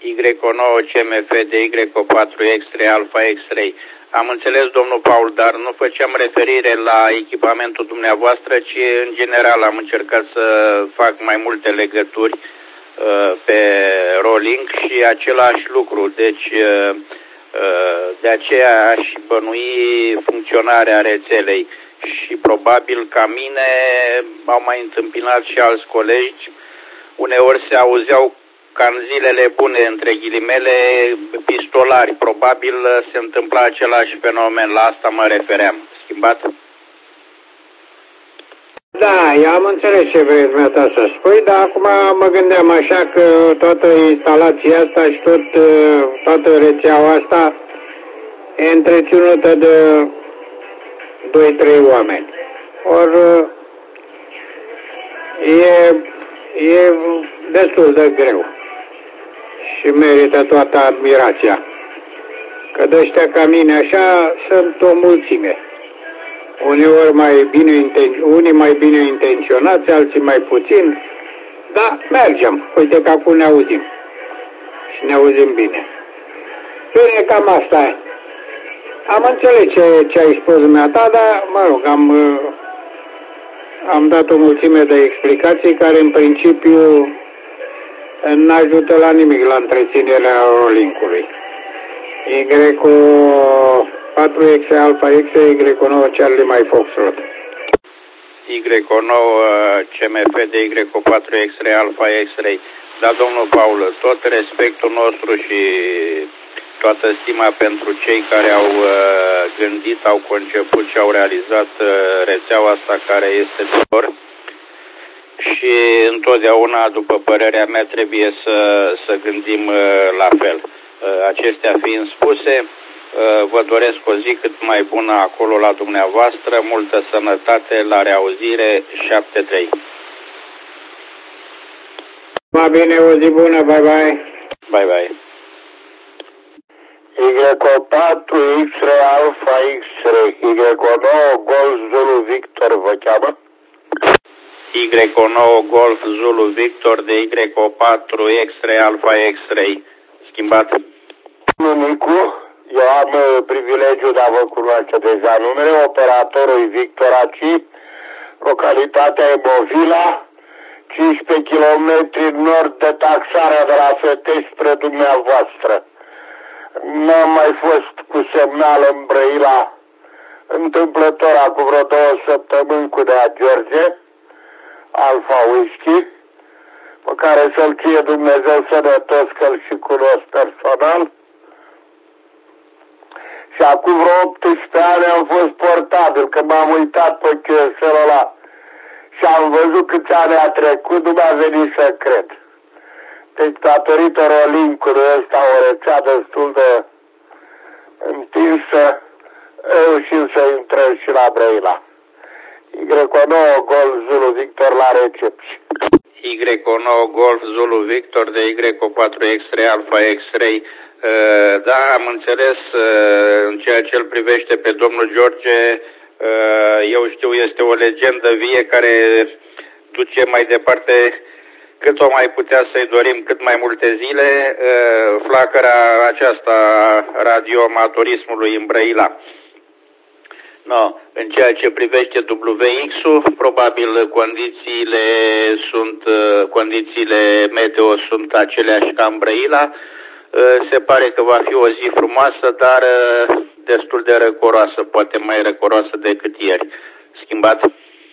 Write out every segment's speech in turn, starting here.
Y9 CMF de Y4 X3 Alpha X3. Am înțeles, domnul Paul, dar nu făceam referire la echipamentul dumneavoastră, ci în general am încercat să fac mai multe legături pe rolling și același lucru. Deci de aceea aș bănui funcționarea rețelei și probabil ca mine au mai întâmpinat și alți colegi. Uneori se auzeau ca în zilele bune, între ghilimele, pistolari. Probabil se întâmpla același fenomen. La asta mă refeream. Schimbat? Da, eu am înțeles ce vrei dumneata să spui, dar acum mă gândeam așa că toată instalația asta și toată rețeaua asta e întreținută de 2-3 oameni. Ori e destul de greu și merită toată admirația. Că de ăștia ca mine așa sunt o mulțime. Unii mai bine intenționați, alții mai puțin, dar mergem. Uite că acum ne auzim. Și ne auzim bine. Bine, cam asta e. Am înțeles ce ai spus dumneata, dar, mă rog, am dat o mulțime de explicații care, în principiu, n-ajută la nimic la întreținerea rolling-ului. Y4X Alpha X, Y9 Charlie My Foxtrot. Y9 CMF de Y4 X3 Alpha X3. Da, domnul Paul, tot respectul nostru și toată stima pentru cei care au gândit, au conceput și au realizat rețeaua asta care este lor. Și întotdeauna, după părerea mea, trebuie să gândim la fel. Acestea fiind spuse, vă doresc o zi cât mai bună acolo la dumneavoastră, multă sănătate, la reauzire, 7-3. Mai bine, o zi bună, bye bye. Bye bye. Y4 X3 Alpha X3, Y9 Golf Zulu Victor vă cheamă? Y9 Golf Zulu Victor de Y4 X3 Alpha X3. Schimbat? Nicu, eu am privilegiul de a vă cunoaște deja numele, operatorul Victor Aci, localitatea Emovila, 15 km nord de taxarea de la Fetești spre dumneavoastră. N-am mai fost cu semnal în Brăila, întâmplător acum vreo 2 săptămâni cu Dea George, Alfa Whisky, pe care să-l ție Dumnezeu sănătos, că-l și cunosc personal. Și acum vreo 18 ani am fost portabil, că m-am uitat pe QSL-ul ăla și am văzut câți ani a trecut, nu mi-a venit să cred. Deci, datorită rolling-ului ăsta, o rețea destul de întinsă, reușim să intrăm și la Brăila. Y9 Golf Zulu Victor la recepție. Y9 Golf Zulu Victor de Y4 X3 Alpha X3. Da, am înțeles, în ceea ce îl privește pe domnul George, eu știu, este o legendă vie care duce mai departe cât o mai putea să-i dorim cât mai multe zile, flacăra aceasta radioamatorismului în Brăila. No, în ceea ce privește WX-ul, probabil condițiile meteo sunt aceleași ca în Brăila. Se pare că va fi o zi frumoasă, dar destul de răcoroasă, poate mai răcoroasă decât ieri. Schimbat?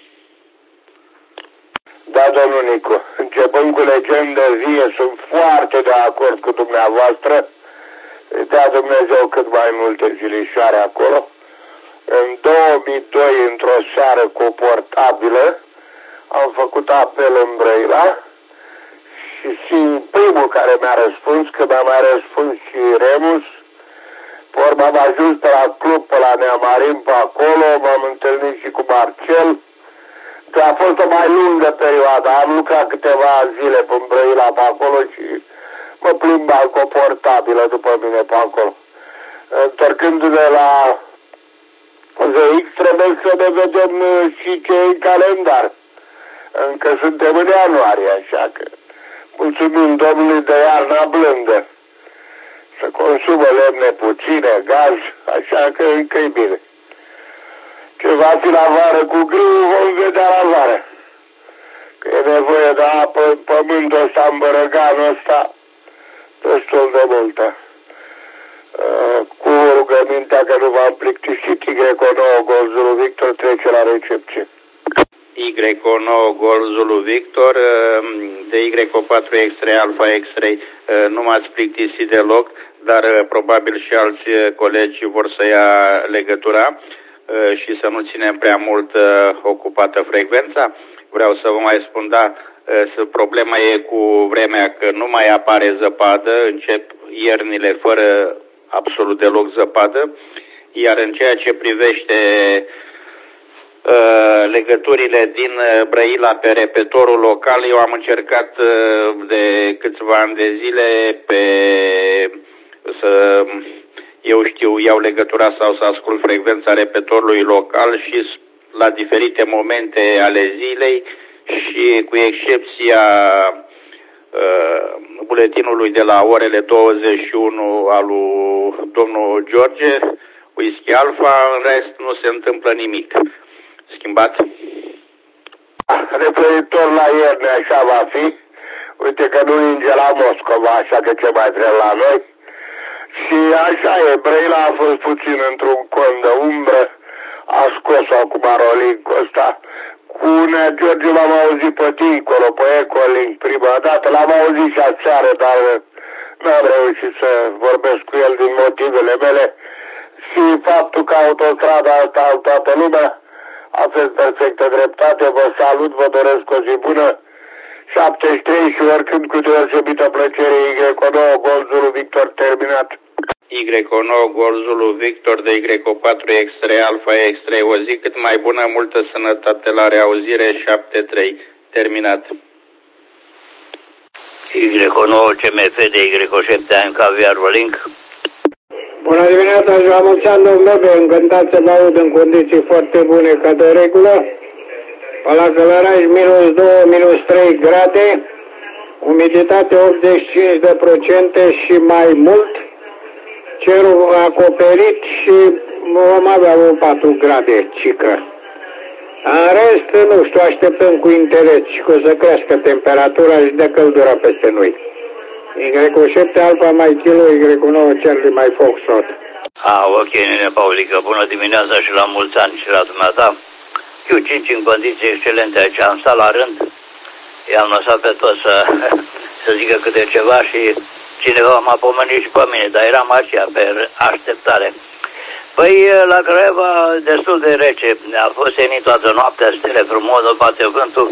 Da, domnul Nicu, începând cu legendă vie, sunt foarte de acord cu dumneavoastră. Dea Dumnezeu cât mai multe zilișoare acolo. În 2002, într-o seară cu o portabilă, am făcut apel în Brăila și primul care mi-a răspuns, că mi-a mai răspuns și Remus, pe urmă am ajuns pe la club, pe la Neamarin, pe acolo, m-am întâlnit și cu Marcel, că a fost o mai lungă perioadă, am lucrat câteva zile pe Brăila pe acolo și mă plimbam cu o portabilă după mine pe acolo. Întorcându-ne la VX, trebuie să ne vedem și ce în calendar. Încă suntem în ianuarie, așa că mulțumim Domnului de iarna blândă. consumă lemne puține, gaz, așa că încă-i bine. Ce va fi la vară cu grâu, vom vedea la vară. Că e nevoie de apă în pământul ăsta, în bărăganul ăsta, destul de multă. Cu rugămintea că nu v-am plictisit, Y9 Golf Zulu Victor trece la recepție. Y9 Golf Zulu Victor, de Y4 X-Ray Alpha X-Ray, nu m-ați plictisit deloc, dar probabil și alți colegi vor să ia legătura și să nu ținem prea mult ocupată frecvența. Vreau să vă mai spun, da, problema e cu vremea că nu mai apare zăpadă, încep iernile fără absolut deloc zăpadă, iar în ceea ce privește legăturile din Brăila pe repetorul local, eu am încercat de câțiva ani de zile iau legătura sau să ascult frecvența repetorului local și la diferite momente ale zilei și cu excepția buletinului de la orele 21 al lui domnul George, Whisky Alpha, în rest nu se întâmplă nimic. Schimbat? Referitor la ierne, așa va fi. Uite că nu ninge la Moscova, așa că ce mai trebuie la noi. Și așa e, Brăila a fost puțin într-un con de umbră, a scos-o acum Rolink-ul ăsta. Cu Nea George l-am auzit pe dincolo, pe Ecolink prima dată, l-am auzit și aseară, dar n-am reușit să vorbesc cu el din motivele mele. Și faptul că autostrada asta în toată lumea, aveți perfectă dreptate, vă salut, vă doresc o zi bună. 73 și oricând cu deosebită plăcere, Y9 Golf Zulu Victor terminat. Y9 Golf Zulu Victor de Y4 X-Ray Alpha X-Ray, o zi cât mai bună, multă sănătate, la reauzire, 73, terminat. Y9 CMF de Y7 Caviar Rolink. Bună dimineața și la mulți ani, domnul Bebe, încântat să vă aud în condiții foarte bune ca de regulă. La Călăraș -2, -3 grade, umiditate 85% și mai mult, cerul acoperit și vom avea 4 grade cică. În rest, nu știu, așteptăm cu interes și că o să crească temperatura și de căldura peste noi. Y7 Alpha mai kilo, Y9 Charlie mai Foxtrot. Ok, nene Paulică, bună dimineața și la mulți ani și la dumneata. Q5 în condiții excelente aici, am stat la rând, i-am lăsat pe toți să zică câte ceva și cineva m-a pomenit și pe mine, dar eram aici pe așteptare. Păi la Craiova destul de rece, a fost senin toată noaptea, stele frumos, bate vântul,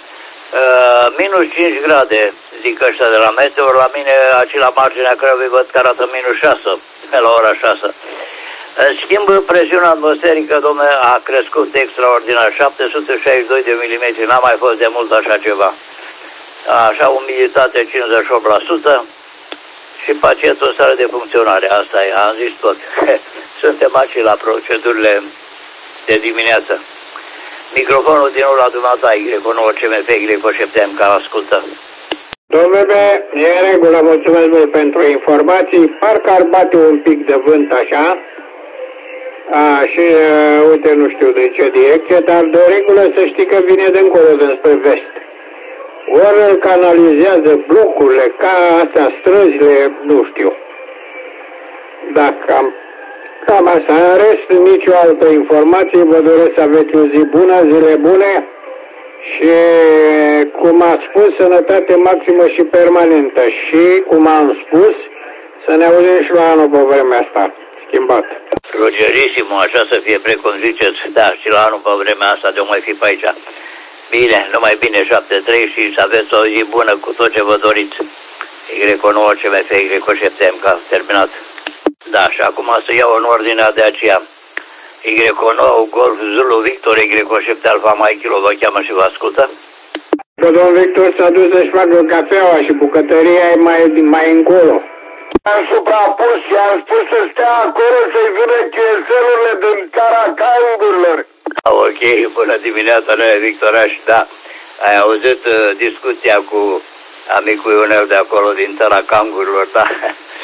-5 grade, zic ăștia de la meteo, la mine aici la marginea Craiovei văd că arată -6, la ora 6. În schimb, presiunea atmosferică, domnule, a crescut extraordinar, 762 de milimetri, n-a mai fost de mult așa ceva. Așa, umiditate 58% și pacientul în stare de funcționare, asta e, am zis tot. Suntem aici la procedurile de dimineață. Microfonul din nou la dumneata, Y9 CMF, Y7 MK, ascultă. Domnule, e în regulă, mulțumesc mult pentru informații, parcă ar bate un pic de vânt așa. Și uite, nu știu de ce direcție, dar de regulă să știi că vine de încolo, dinspre vest. Ori îl canalizează blocurile, ca astea, străzile, nu știu. Da, cam asta. În rest, nicio altă informație, vă doresc să aveți o zi bună, zile bune și, cum am spus, sănătate maximă și permanentă. Și, cum am spus, să ne auzim și la anul pe vremea asta. Schimbat. Rogerisimo, așa să fie precum ziceți, da, și la anul pe vremea asta de-o mai fi pe aici. Bine, numai bine, 7-3 și să aveți o zi bună cu tot ce vă doriți. Y9 CMF, Y7 MK, terminat. Da, și acum să iau în ordinea de aceea. Y9 Golf Zulu Victor, Y7 Alpha mai kilo, vă cheamă și vă ascultă. Că domnul Victor s-a dus să-și facă cafeaua și bucătăria e mai încolo. Am suprapus și am spus să stea acolo să-i vină cheselurile din țara cangurilor. Ok, bună dimineața, noi Victoraș, da. Ai auzit discuția cu amicul meu de acolo din țara cangurilor, da?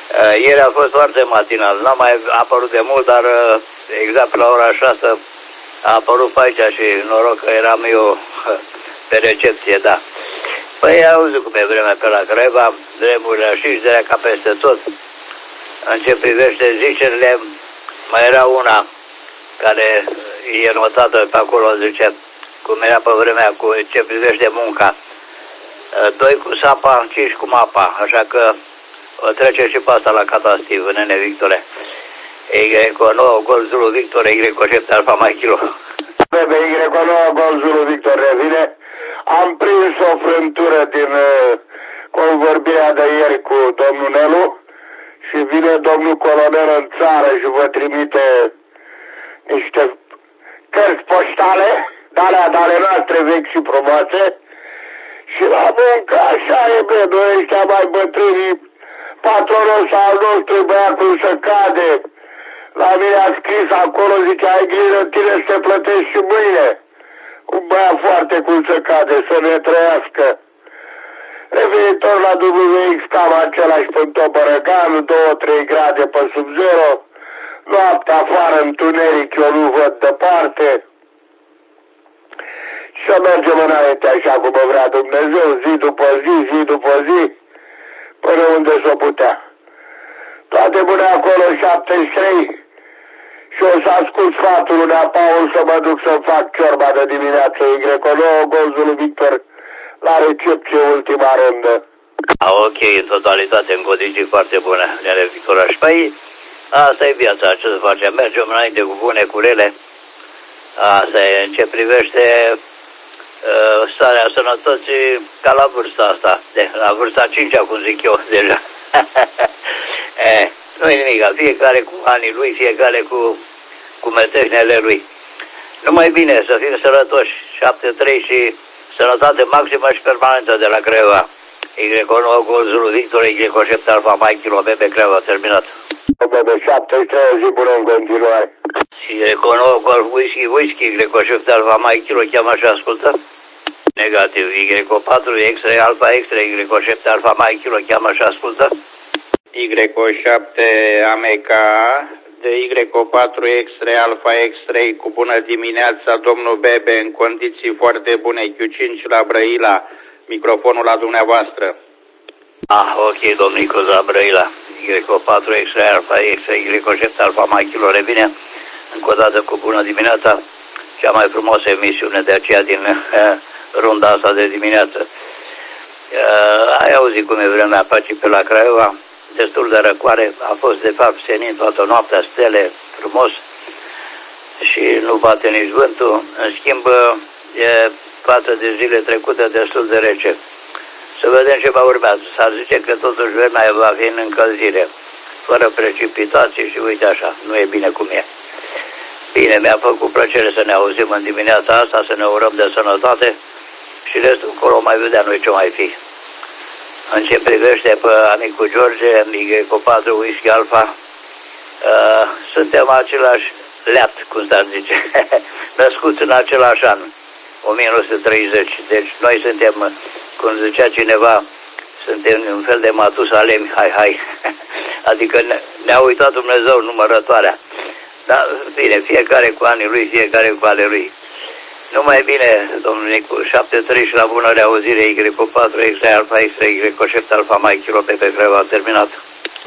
Ieri a fost foarte matinal, n-a mai apărut de mult, dar exact la ora 6 a apărut pe aici și noroc că eram eu pe recepție, da. Păi auzi cum e vremea pe la Craiova, dremurile și de ca peste tot. În ce privește zicerile, mai era una care e notată pe acolo, zice, cum era pe vremea cu ce privește munca. 2 cu sapa, 5 cu mapa, așa că o trece și pe asta la catastiv, nene Victore. Y9, Gol Zulu Victor, Y7 Alfa Mai Kilo. Y9, Gol Zulu Victor revine. Am prins o frântură din convorbirea de ieri cu domnul Nelu și vine domnul colonel în țară și vă trimite niște cărți poștale, de ale noastre vechi și frumoase. Și la muncă așa e, bine, noi ăștia mai bătrâni, patronul al nostru, băiatul să cade. La mine a scris acolo, zice, ai grijă în tine să te plătești și mâine. Un băiat foarte cum să cade, să ne trăiască. Revenitor la WX, cam același pântă Bărăganul, 2-3 grade pe sub zero. Noaptea afară, întuneric, eu nu văd departe. Și să mergem înainte așa cum vrea Dumnezeu, zi după zi, zi după zi, până unde s-o putea. Toate bune acolo 73 și o să ascult sfatul lui Paul să mă duc să fac ciorba de dimineață Y9, Gol Zulu Victor, la recepție ultima rândă. Ok, în totalitate, în condiții foarte bune, nene Victoraș. Păi, asta e viața, ce să facem, mergem înainte cu bune, cu rele. Asta e, în ce privește starea sănătății, ca la vârsta asta, la vârsta 5-a, cum zic eu, deja. Nu e nimic, fiecare cu anii lui, fiecare cu metehnele lui. Numai bine, să fim sănătoși, 7-3 și sănătate maximă și permanentă de la Craiova. Y9, Gol Zulu Victor, Y7 Alfa Mai Kilo, Bebe Craiova, terminat. Bebe 73, zi bună în continuare. Y9, Gol Whisky, Y7 Alfa Mai Kilo, cheamă și ascultă. Negativ, Y4, X-ray Alfa X-ray, Y7 Alfa Mai Kilo, cheamă și ascultă. Y7 Ameca, de Y4 X-ray Alfa X-ray, cu bună dimineața, domnul Bebe, în condiții foarte bune, Q5 la Brăila, microfonul la dumneavoastră. Ok, domnul Nicos la Brăila, Y4 X-ray Alfa X-ray, Y7 Alfa Mai Kilo, revine, încă o dată cu bună dimineața, cea mai frumoasă emisiune de aceea din runda asta de dimineață. Ai auzit cum e vremea păcii pe la Craiova? Destul de răcoare, a fost de fapt senin toată noaptea, stele, frumos și nu bate nici vântul. În schimb, e față de zile trecute destul de rece. Să vedem ce va urmează. S-ar zice că totuși vremea va fi în încălzire, fără precipitații și uite așa, nu e bine cum e. Bine, mi-a făcut plăcere să ne auzim în dimineața asta, să ne urăm de sănătate și restul încolo mai vedea noi ce mai fi. În ce privește pe amicul George, Y4 Whisky Alfa, suntem același leat, cum s-ar zice, născuți în același an, 1930. Deci noi suntem, cum zicea cineva, suntem un fel de Matusalemi, hai. Adică ne-a uitat Dumnezeu numărătoarea. Dar bine, fiecare cu anii lui, fiecare cu ale lui. Numai bine, domnul Nicu, 73 și la bună reauzire, Y4 X-ray Alfa X-ray, Y7 Alfa Mai Kilo, pe Craiova, terminat.